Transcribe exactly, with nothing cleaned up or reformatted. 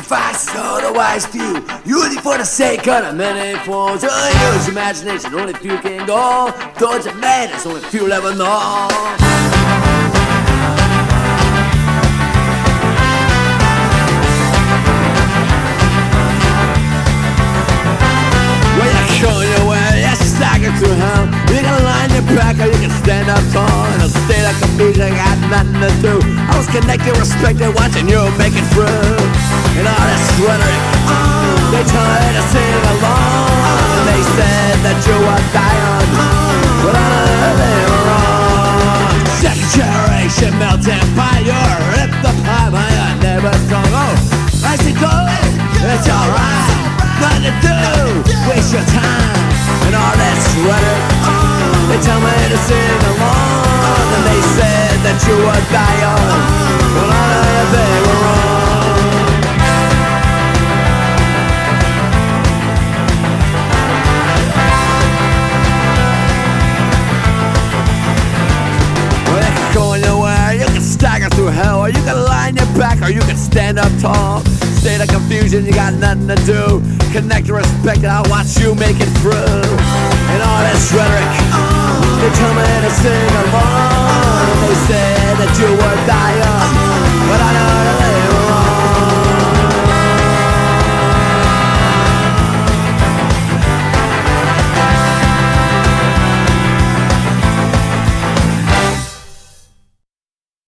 sacrifices of the wise few. Unity for the sake of the many fools. Oh, use imagination, only few can go. Don't you madness, only few ever know. Going your way, yes, stagger through hell. You can line your back or you can stand up tall. In a state of confusion, I got nothing to do. I was connected, respected, watching you make it through. And all this rhetoric, they tell me to sing along. And they said that you were dying, but I know they were wrong. Second generation melting by your rip the pie, my neighbor's song. Oh, I see going, it's alright. Nothing to do, waste your time. And all that rhetoric, they tell me to sing along. And they said that you were dying, but I know they were wrong. Well, you can go your way, you can stagger through hell, or you can line your back, or you can stand up tall. State of confusion, you got nothing to do. Connect and respect, and I'll watch you make it through. And all this rhetoric, they tell me to sing along. They said that you were dying,